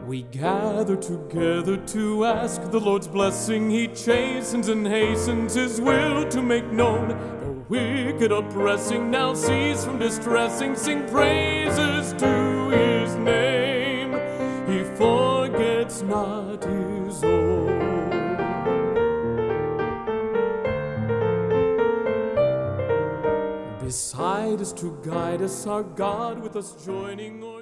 We gather together to ask the Lord's blessing. He chastens and hastens His will to make known. The wicked oppressing now cease from distressing. Sing praises to His name. He forgets not His own. Beside us to guide us, our God with us joining.